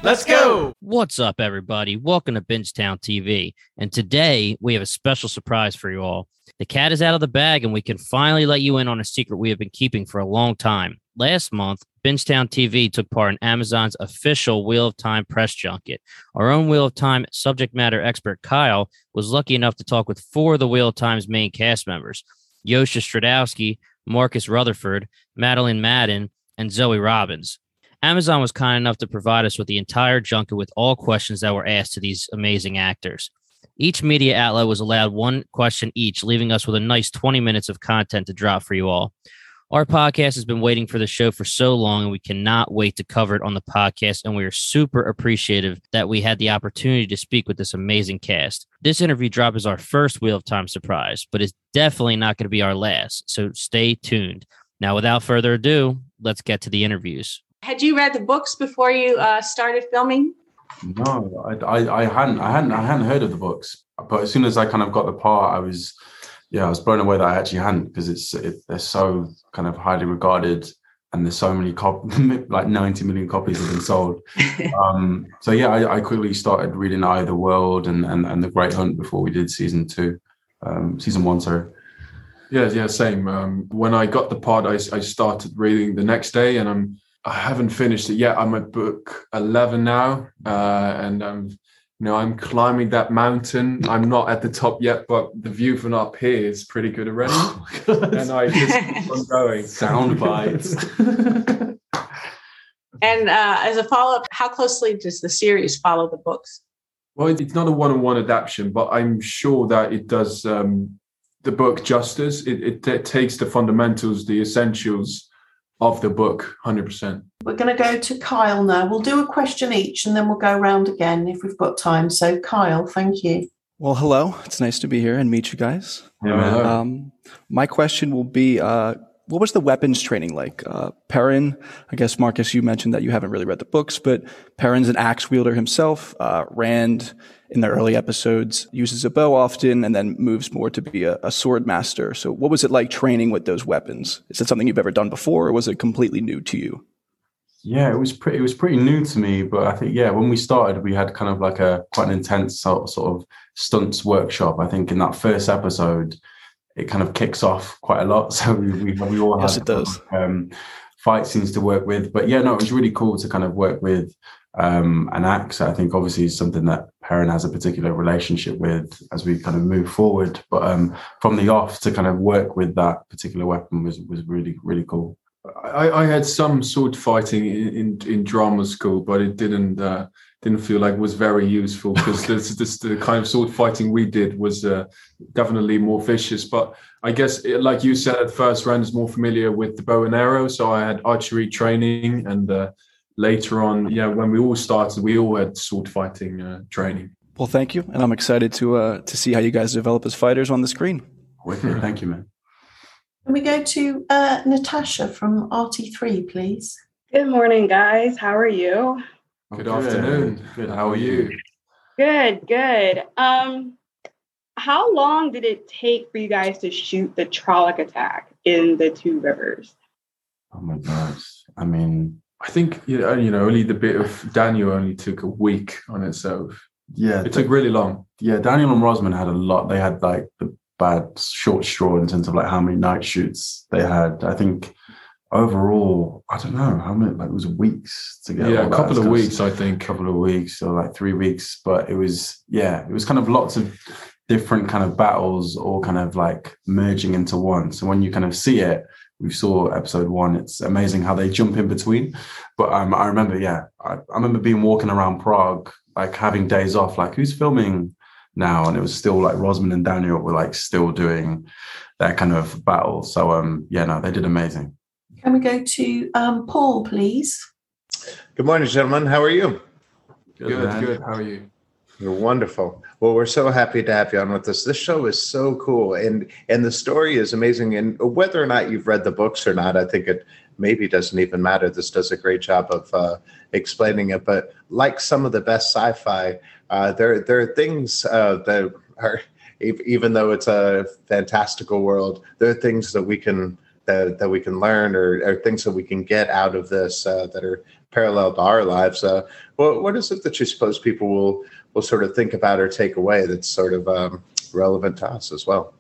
Let's go. What's up, everybody? Welcome to Bingetown TV. And today we have a special surprise for you all. The cat is out of the bag, and we can finally let you in on a secret we have been keeping for a long time. Last month, Bingetown TV took part in Amazon's official Wheel of Time press junket. Our own Wheel of Time subject matter expert, Kyle, was lucky enough to talk with 4 of the Wheel of Time's main cast members: Yosha Stradowski, Marcus Rutherford, Madeline Madden, and Zoe Robbins. Amazon was kind enough to provide us with the entire junket with all questions that were asked to these amazing actors. Each media outlet was allowed one question each, leaving us with a nice 20 minutes of content to drop for you all. Our podcast has been waiting for the show for so long, and we cannot wait to cover it on the podcast, and we are super appreciative that we had the opportunity to speak with this amazing cast. This interview drop is our first Wheel of Time surprise, but it's definitely not going to be our last, so stay tuned. Now, without further ado, let's get to the interviews. Had you read the books before you started filming? No, I hadn't heard of the books. But as soon as I kind of got the part, I was blown away that I actually hadn't, because they're so kind of highly regarded, and there's so many like 90 million copies have been sold. So yeah, I quickly started reading Eye of the World and The Great Hunt before we did season 1. Sorry. Yeah, same. When I got the part, I started reading the next day, and I haven't finished it yet. I'm at book 11 now, and I'm climbing that mountain. I'm not at the top yet, but the view from up here is pretty good already. And I just keep on going. Sound bites. And as a follow-up, how closely does the series follow the books? Well, it's not a one-on-one adaptation, but I'm sure that it does the book justice. It takes the fundamentals, the essentials of the book, 100%. We're going to go to Kyle now. We'll do a question each, and then we'll go around again if we've got time. So, Kyle, thank you. Well, hello. It's nice to be here and meet you guys. Yeah, my question will be, what was the weapons training like? Perrin, I guess, Marcus, you mentioned that you haven't really read the books, but Perrin's an axe wielder himself. Rand, in the early episodes, uses a bow often and then moves more to be a sword master. So what was it like training with those weapons? Is it something you've ever done before, or was it completely new to you? Yeah, it was pretty new to me, but I think, when we started, we had kind of like quite an intense sort of stunts workshop. I think in that first episode, it kind of kicks off quite a lot. So we all had yes, it does. Fight scenes to work with. But yeah, no, it was really cool to kind of work with an axe. I think obviously is something that Perrin has a particular relationship with as we kind of move forward. But from the off, to kind of work with that particular weapon was really, really cool. I had some sword fighting in drama school, but it didn't feel like it was very useful, because the kind of sword fighting we did was definitely more vicious. But I guess, like you said, at first, Rand is more familiar with the bow and arrow, so I had archery training, and later on, when we all started, we all had sword fighting training. Well, thank you, and I'm excited to see how you guys develop as fighters on the screen. Wicked. Thank you, man. Can we go to Natasha from RT3, please? Good morning, guys. How are you? Good afternoon. Good. How are you? Good. How long did it take for you guys to shoot the Trolloc attack in the Two Rivers? Oh my gosh. I mean, I think only the bit of Daniel only took a week on itself. Yeah, it took really long. Yeah, Daniel and Rosamund had a lot. They had like the bad short straw in terms of like how many night shoots they had. I think overall, I don't know how many. Like it was weeks to get. Yeah, a couple of weeks, I think. A couple of weeks or like 3 weeks, but it was kind of lots of different kind of battles, all kind of like merging into one. So when you kind of see it, we saw episode 1. It's amazing how they jump in between. But I remember, I remember being walking around Prague, like having days off, like who's filming now? And it was still like Rosamund and Daniel were like still doing their kind of battle. So they did amazing. Can we go to Paul, please? Good morning, gentlemen. How are you? Good. How are you? You're wonderful. Well, we're so happy to have you on with us. This show is so cool, and the story is amazing. And whether or not you've read the books or not, I think it maybe doesn't even matter. This does a great job of explaining it. But like some of the best sci-fi, there are things that are, even though it's a fantastical world, there are things that we can that we can learn, or things that we can get out of this that are parallel to our lives. What is it that you suppose people will sort of think about or take away that's sort of relevant to us as well?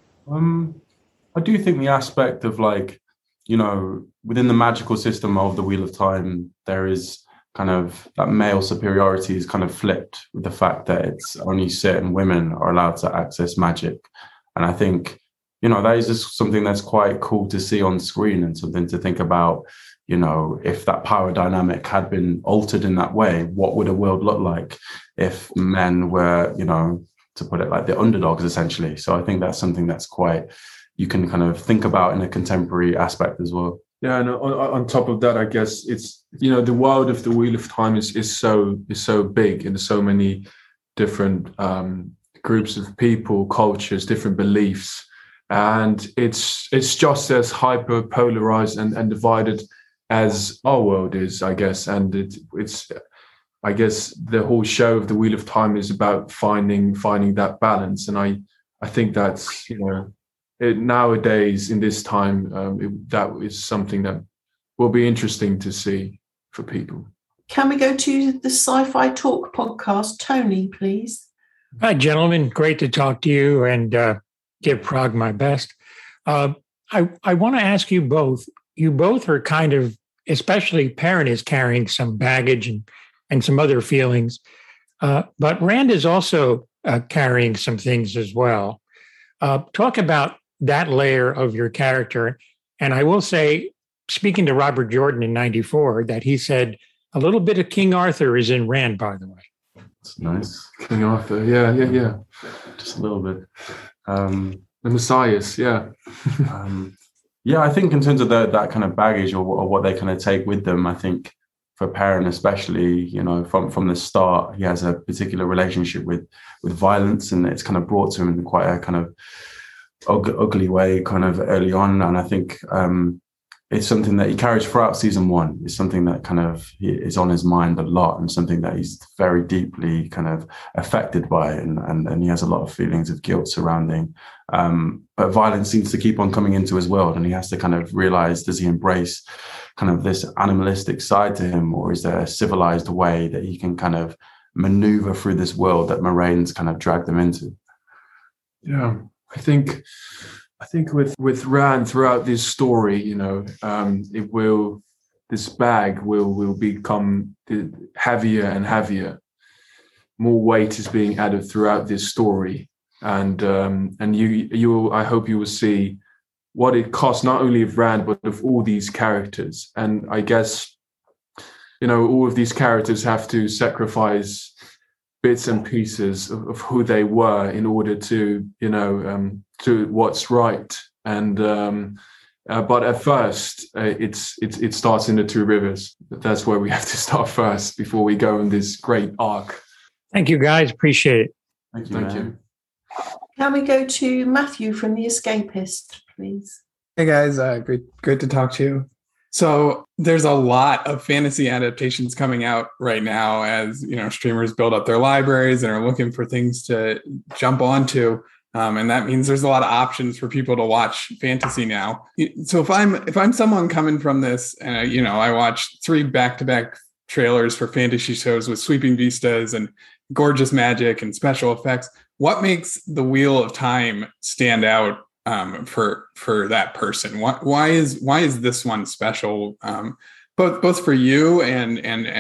I do think the aspect of, like, you know, within the magical system of the Wheel of Time, there is kind of that male superiority is kind of flipped with the fact that it's only certain women are allowed to access magic. And I think, you know, that is just something that's quite cool to see on screen, and something to think about. You know, if that power dynamic had been altered in that way, what would a world look like if men were, you know, to put it like, the underdogs essentially? So I think that's something that's quite, you can kind of think about in a contemporary aspect as well. Yeah, and on top of that, I guess it's, you know, the world of the Wheel of Time is so big, and there's so many different groups of people, cultures, different beliefs, and it's just as hyper polarized and divided as our world is, I guess. And it's I guess the whole show of the Wheel of Time is about finding that balance, and I think that's, you know, nowadays in this time, that is something that will be interesting to see for people. Can we go to the Sci-Fi Talk podcast? Tony, please. Hi, gentlemen. Great to talk to you and give Prague my best. I want to ask you both. You both are kind of, especially Perrin is carrying some baggage and some other feelings, but Rand is also carrying some things as well. Talk about that layer of your character. And I will say, speaking to Robert Jordan in '94, that he said a little bit of King Arthur is in Rand, by the way. It's nice. King Arthur, yeah. Just a little bit. The Messiahs, yeah. Yeah, I think in terms of that kind of baggage, or what they kind of take with them, I think for Perrin especially, you know, from the start, he has a particular relationship with violence, and it's kind of brought to him in quite a kind of ugly way kind of early on. And I think it's something that he carries throughout season one. It's something that kind of is on his mind a lot, and something that he's very deeply kind of affected by, and he has a lot of feelings of guilt surrounding. But violence seems to keep on coming into his world, and he has to kind of realize, does he embrace kind of this animalistic side to him, or is there a civilized way that he can kind of maneuver through this world that Moiraine's kind of dragged him into? Yeah, I think with Rand throughout this story, you know, this bag will become heavier and heavier. More weight is being added throughout this story, and I hope you will see what it costs, not only of Rand but of all these characters. And I guess, you know, all of these characters have to sacrifice bits and pieces of who they were in order to, you know, to what's right. And but at first, it starts in the Two Rivers. That's where we have to start first before we go on this great arc. Thank you, guys. Appreciate it. Thank you. Can we go to Matthew from The Escapist, please? Hey guys, great to talk to you. So there's a lot of fantasy adaptations coming out right now, as you know, streamers build up their libraries and are looking for things to jump onto, and that means there's a lot of options for people to watch fantasy now. So if I'm someone coming from this, and you know, I watched 3 back-to-back trailers for fantasy shows with sweeping vistas and gorgeous magic and special effects, what makes the Wheel of Time stand out for that person? Why is this one special, both for you and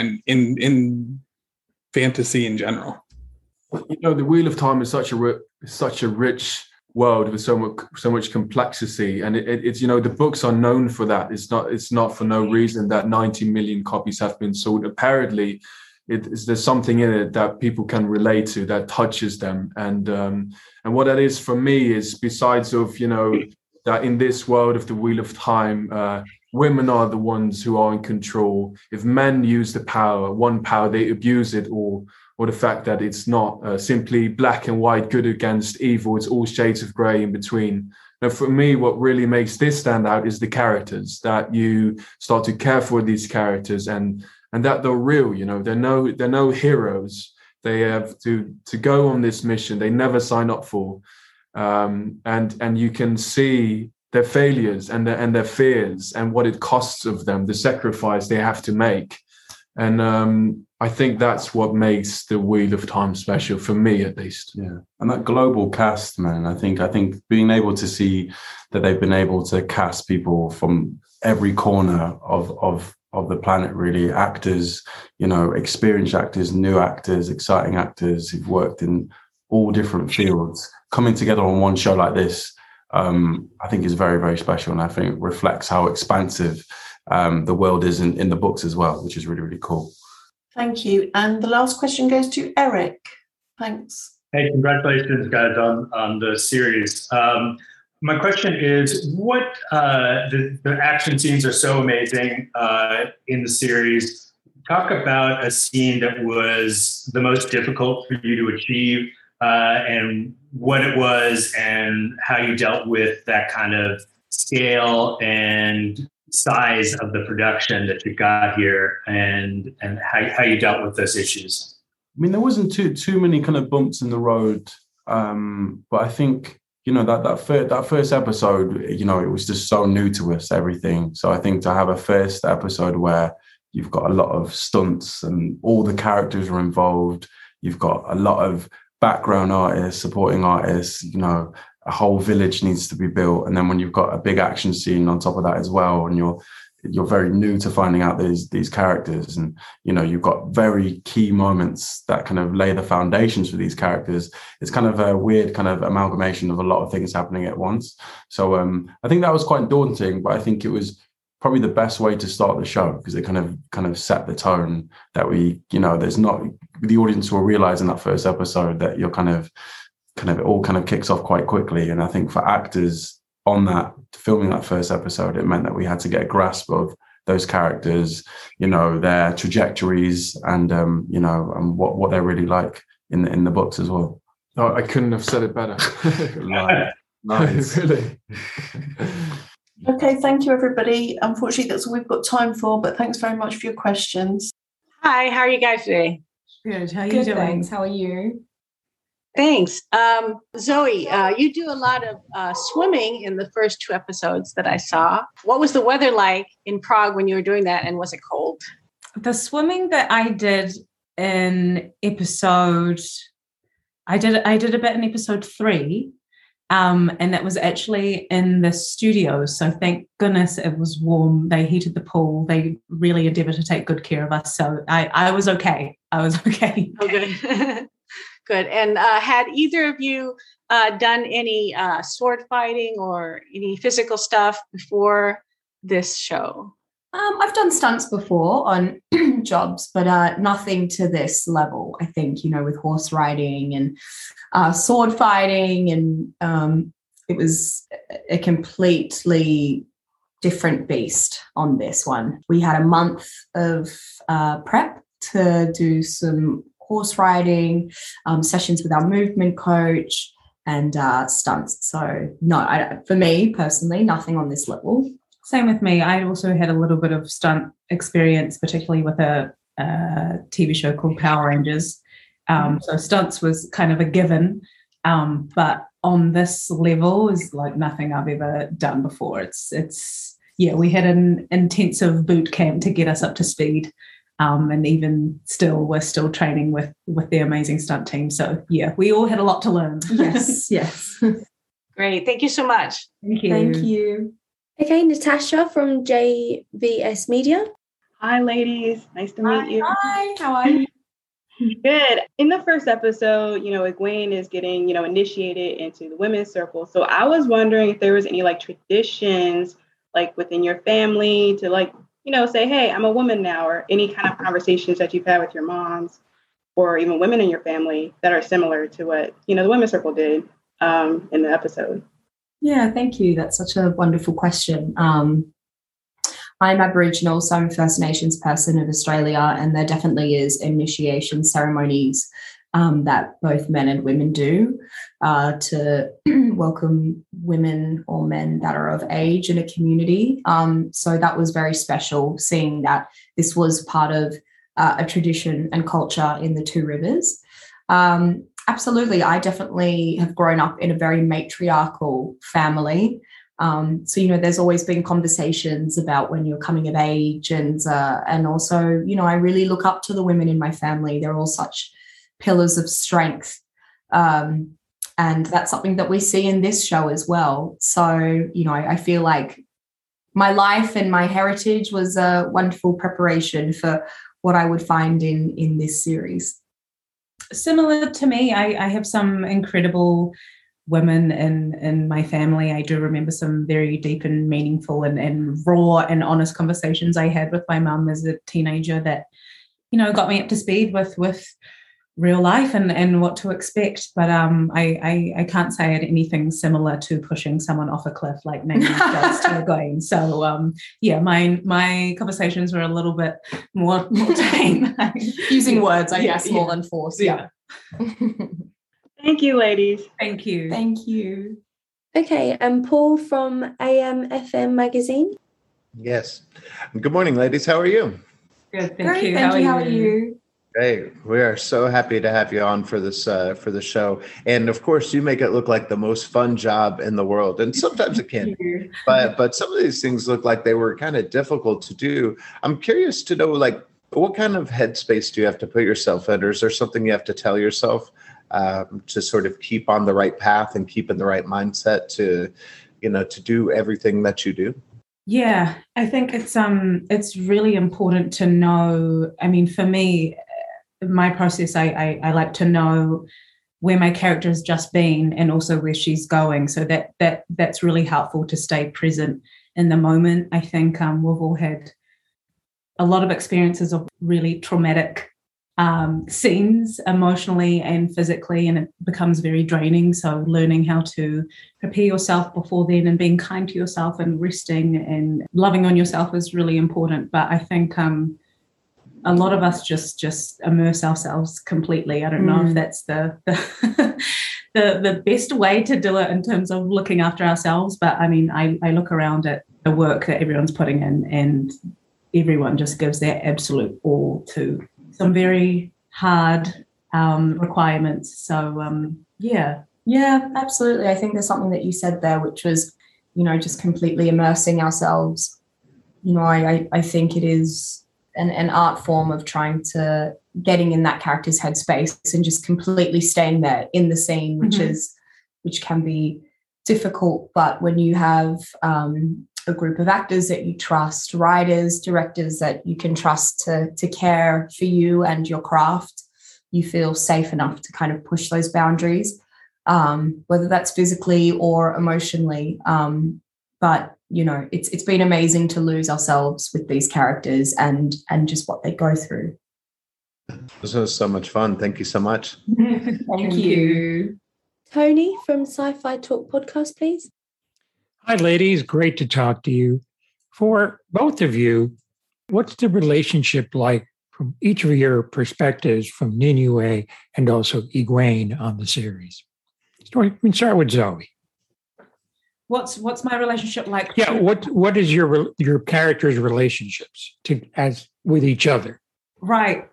in fantasy in general? You know, the Wheel of Time is such a rich world with so much complexity, and it's, you know, the books are known for that. It's not for no reason that 90 million copies have been sold. Apparently, there's something in it that people can relate to, that touches them, and what that is for me is, besides of, you know, that in this world of the Wheel of Time, women are the ones who are in control. If men use the power, they abuse it, or the fact that it's not simply black and white, good against evil. It's all shades of grey in between. Now, for me, what really makes this stand out is the characters, that you start to care for these characters, and that they're real. You know, they're no heroes. They have to go on this mission they never sign up for, and you can see their failures and their fears and what it costs of them, the sacrifice they have to make. And I think that's what makes the Wheel of Time special, for me at least. Yeah, and that global cast, man. I think being able to see that they've been able to cast people from every corner of the planet, really, actors, experienced actors, new actors, exciting actors who've worked in all different fields, coming together on one show like this, I think is very, very special, and I think reflects how expansive the world is in the books as well, which is really, really cool. Thank you. And the last question goes to Eric. Thanks. Hey, congratulations, guys, on the series. My question is, what the action scenes are so amazing in the series. Talk about a scene that was the most difficult for you to achieve, and what it was, and how you dealt with that kind of scale and size of the production that you got here, and how you dealt with those issues. I mean, there wasn't too many kind of bumps in the road, but I think that first episode, it was just so new to us, everything. So I think to have a first episode where you've got a lot of stunts and all the characters are involved, you've got a lot of background artists, supporting artists, a whole village needs to be built. And then when you've got a big action scene on top of that as well, and you're very new to finding out these characters, and you've got very key moments that kind of lay the foundations for these characters. It's kind of a weird kind of amalgamation of a lot of things happening at once. So I think that was quite daunting, but I think it was probably the best way to start the show, because it kind of set the tone that there's not, the audience will realize in that first episode that you're it all kind of kicks off quite quickly. And I think for actors on that, filming that first episode, it meant that we had to get a grasp of those characters, their trajectories, and and what they're really like in the books as well. Oh, I couldn't have said it better. Nice. Really. Okay, thank you, everybody. Unfortunately, that's all we've got time for, but thanks very much for your questions. Hi, how are you guys today? Good. How are you Good, doing? thanks. How are you? Thanks. Zoe, you do a lot of swimming in the first 2 episodes that I saw. What was the weather like in Prague when you were doing that, and was it cold? The swimming that I did in episode, I did a bit in episode 3, and that was actually in the studio. So thank goodness it was warm. They heated the pool. They really endeavored to take good care of us. So I was okay. Oh, good. Good. And had either of you done any sword fighting or any physical stuff before this show? I've done stunts before on jobs, but nothing to this level. I think, with horse riding and sword fighting, and it was a completely different beast on this one. We had a month of prep to do some horse riding, sessions with our movement coach, and stunts. So no, for me personally, nothing on this level. Same with me. I also had a little bit of stunt experience, particularly with a TV show called Power Rangers. So stunts was kind of a given, but on this level is like nothing I've ever done before. It's we had an intensive boot camp to get us up to speed. And even still, we're still training with the amazing stunt team. So we all had a lot to learn. Yes. Great. Thank you so much. Thank you. Thank you. Okay, Natasha from JVS Media. Hi, ladies. Nice to meet you. Hi, how are you? Good. In the first episode, Egwene is getting, initiated into the women's circle. So I was wondering if there was any traditions within your family to say, hey, I'm a woman now, or any kind of conversations that you've had with your moms or even women in your family that are similar to what, the women's circle did in the episode. Yeah, thank you. That's such a wonderful question. I'm Aboriginal, so I'm a First Nations person of Australia, and there definitely is initiation ceremonies that both men and women do to welcome women or men that are of age in a community. So that was very special, seeing that this was part of a tradition and culture in the Two Rivers. Absolutely. I definitely have grown up in a very matriarchal family So, you know, there's always been conversations about when you're coming of age, and also, you know, I really look up to the women in my family. They're all such pillars of strength. And that's something that we see in this show as well. So, you know, I feel like my life and my heritage was a wonderful preparation for what I would find in this series. Similar to me, I have some incredible women in my family. I do remember some very deep and meaningful and raw and honest conversations I had with my mum as a teenager that, you know, got me up to speed with real life and what to expect. But I can't say I had anything similar to pushing someone off a cliff like Nate does to Egwene. So yeah, my conversations were a little bit more tame. Using words, I guess, more than force. Yeah. Thank you, ladies. Thank you. Thank you. Okay, and Paul from AM/FM magazine. Yes. Good morning, ladies. How are you? Good, thank you. How are you? Hey, we are so happy to have you on for this for the show, and of course, you make it look like the most fun job in the world, and sometimes it can. But some of these things look like they were kind of difficult to do. I'm curious to know, like, what kind of headspace do you have to put yourself in, or is there something you have to tell yourself to sort of keep on the right path and keep in the right mindset to, you know, to do everything that you do? Yeah, I think it's really important to know. I mean, for me, my process, I like to know where my character has just been and also where she's going. So that's really helpful to stay present in the moment. I think we've all had a lot of experiences of really traumatic scenes emotionally and physically, and it becomes very draining. So learning how to prepare yourself before then and being kind to yourself and resting and loving on yourself is really important. But I think a lot of us just immerse ourselves completely. I don't know if that's the the best way to do it in terms of looking after ourselves. But I mean, I look around at the work that everyone's putting in, and everyone just gives their absolute all to some very hard requirements. So yeah, absolutely. I think there's something that you said there, which was, you know, just completely immersing ourselves. You know, I think it is an art form of trying to getting in that character's headspace and just completely staying there in the scene, which can be difficult. But when you have a group of actors that you trust, writers, directors that you can trust to care for you and your craft, you feel safe enough to kind of push those boundaries, whether that's physically or emotionally. But you know, it's been amazing to lose ourselves with these characters and just what they go through. This was so much fun. Thank you so much. Thank you. Tony from Sci-Fi Talk Podcast, please. Hi, ladies. Great to talk to you. For both of you, what's the relationship like from each of your perspectives from Ninue and also Egwene on the series? We can start with Zoe. What's my relationship like? Yeah, what is your characters' relationships with each other? Right.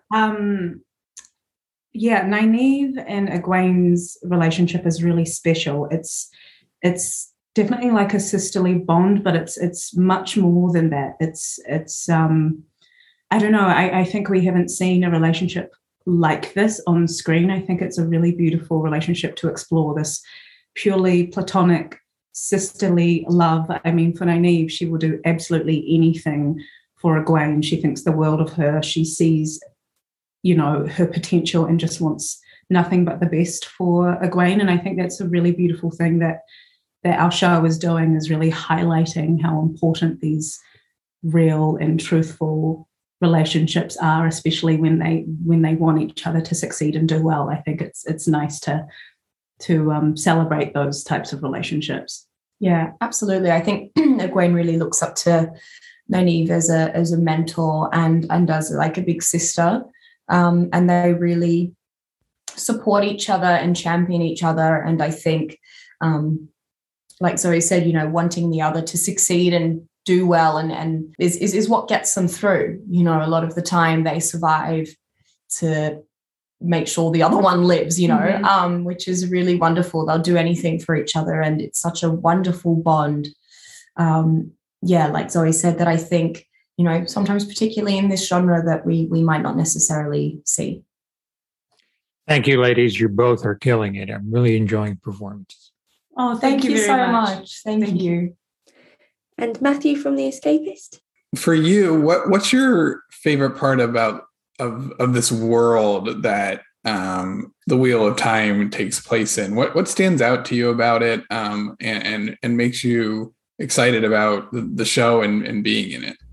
Yeah, Nynaeve and Egwene's relationship is really special. It's definitely like a sisterly bond, but it's much more than that. It's I don't know. I think we haven't seen a relationship like this on screen. I think it's a really beautiful relationship to explore, this purely platonic sisterly love. I mean, for Nynaeve, she will do absolutely anything for Egwene. She thinks the world of her. She sees, you know, her potential and just wants nothing but the best for Egwene. And I think that's a really beautiful thing that our show is doing, is really highlighting how important these real and truthful relationships are, especially when they want each other to succeed and do well. I think it's nice to celebrate those types of relationships. Yeah, absolutely. I think Egwene really looks up to Nynaeve as a mentor and as like a big sister, and they really support each other and champion each other. And I think, like Zoe said, you know, wanting the other to succeed and do well and is what gets them through. You know, a lot of the time they survive to make sure the other one lives, you know, which is really wonderful. They'll do anything for each other, and it's such a wonderful bond. yeah, like Zoe said, that I think, you know, sometimes particularly in this genre that we might not necessarily see. Thank you, ladies. You both are killing it. I'm really enjoying performances. Oh, Thank you very so much. Thank you. And Matthew from The Escapist. For you, what's your favorite part about of this world that the Wheel of Time takes place in? What stands out to you about it, and makes you excited about the show and being in it?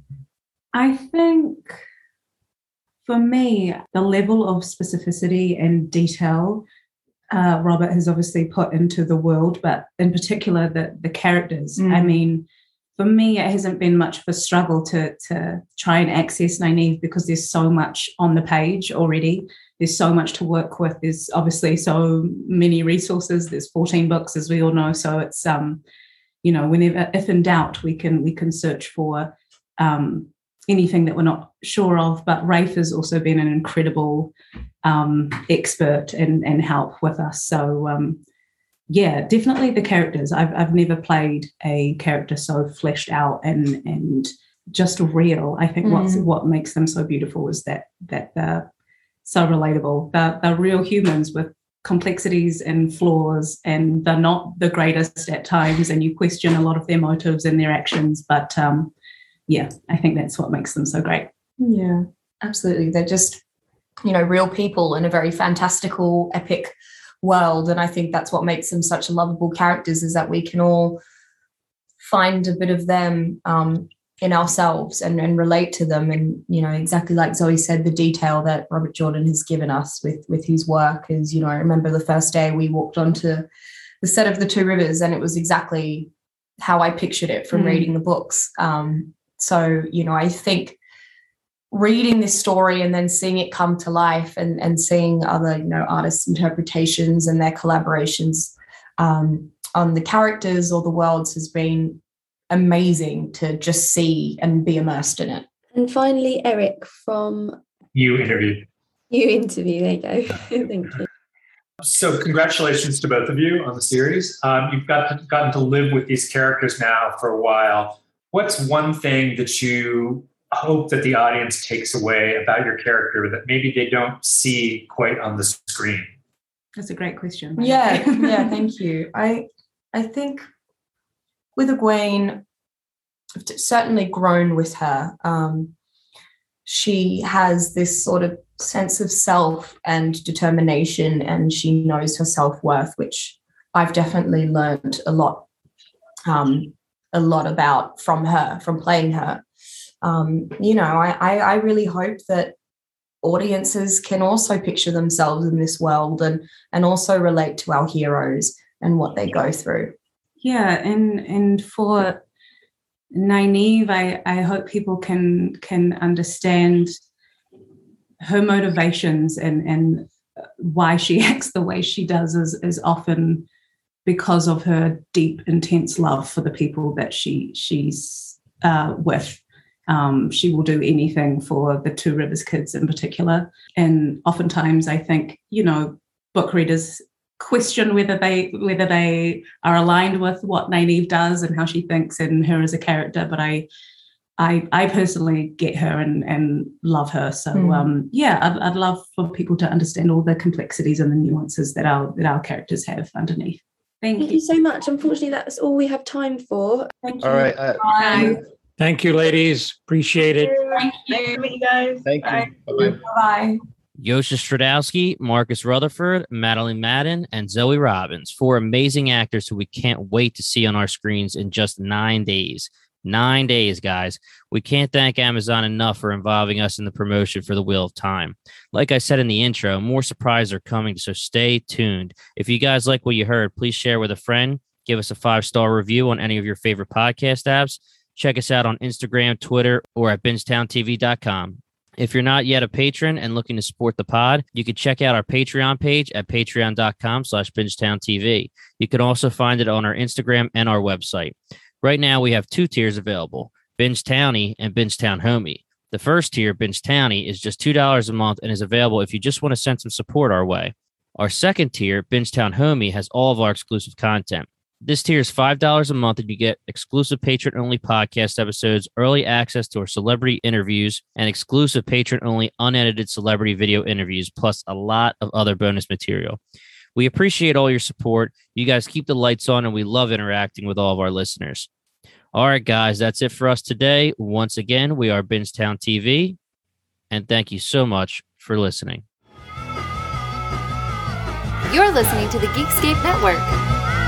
I think for me, the level of specificity and detail Robert has obviously put into the world, but in particular the characters. I mean, for me, it hasn't been much of a struggle to try and access Nynaeve because there's so much on the page already. There's so much to work with. There's obviously so many resources. There's 14 books, as we all know. So it's you know, whenever, if in doubt, we can search for anything that we're not sure of. But Rafe has also been an incredible expert and help with us. So yeah, definitely the characters. I've never played a character so fleshed out and just real. I think what makes them so beautiful is that they're so relatable. They're real humans with complexities and flaws, and they're not the greatest at times, and you question a lot of their motives and their actions. But yeah, I think that's what makes them so great. Yeah, absolutely. They're just, you know, real people in a very fantastical, epic world. And I think that's what makes them such lovable characters, is that we can all find a bit of them in ourselves and relate to them. And, you know, exactly like Zoe said, the detail that Robert Jordan has given us with his work is, you know, I remember the first day we walked onto the set of The Two Rivers, and it was exactly how I pictured it from reading the books. So, you know, I think reading this story and then seeing it come to life and seeing other, you know, artists' interpretations and their collaborations on the characters or the worlds has been amazing to just see and be immersed in it. And finally, Eric from You Interview, there you go. Thank you. So congratulations to both of you on the series. You've gotten to live with these characters now for a while. What's one thing that you hope that the audience takes away about your character that maybe they don't see quite on the screen? That's a great question. Yeah, thank you. I think with Egwene, I've certainly grown with her. She has this sort of sense of self and determination, and she knows her self-worth, which I've definitely learned a lot about from her, from playing her. You know, I really hope that audiences can also picture themselves in this world and also relate to our heroes and what they go through. Yeah, and for Nynaeve, I hope people can understand her motivations and why she acts the way she does is often because of her deep, intense love for the people that she's with. She will do anything for the Two Rivers kids in particular. And oftentimes I think, you know, book readers question whether they are aligned with what Nynaeve does and how she thinks and her as a character. But I personally get her and love her. So yeah, I'd love for people to understand all the complexities and the nuances that our characters have underneath. Thank you so much. Unfortunately, that's all we have time for. Thank you. All right. Bye. Thank you, ladies. Appreciate it. Thank you. Nice to meet you guys. Thank you. Bye. Bye-bye. Bye. Yosha Stradowski, Marcus Rutherford, Madeline Madden, and Zoe Robbins, 4 amazing actors who we can't wait to see on our screens in just 9 days. 9 days, guys. We can't thank Amazon enough for involving us in the promotion for The Wheel of Time. Like I said in the intro, more surprises are coming, so stay tuned. If you guys like what you heard, please share with a friend. Give us a 5-star review on any of your favorite podcast apps. Check us out on Instagram, Twitter, or at bingetowntv.com. If you're not yet a patron and looking to support the pod, you can check out our Patreon page at patreon.com/bingetowntv. You can also find it on our Instagram and our website. Right now, we have 2 tiers available, Binge Townie and Binge Town Homie. The first tier, Binge Townie, is just $2 a month and is available if you just want to send some support our way. Our second tier, Binge Town Homie, has all of our exclusive content. This tier is $5 a month, and you get exclusive patron-only podcast episodes, early access to our celebrity interviews, and exclusive patron-only unedited celebrity video interviews, plus a lot of other bonus material. We appreciate all your support. You guys keep the lights on, and we love interacting with all of our listeners. All right, guys, that's it for us today. Once again, we are Bingetown TV, and thank you so much for listening. You're listening to the Geekscape Network.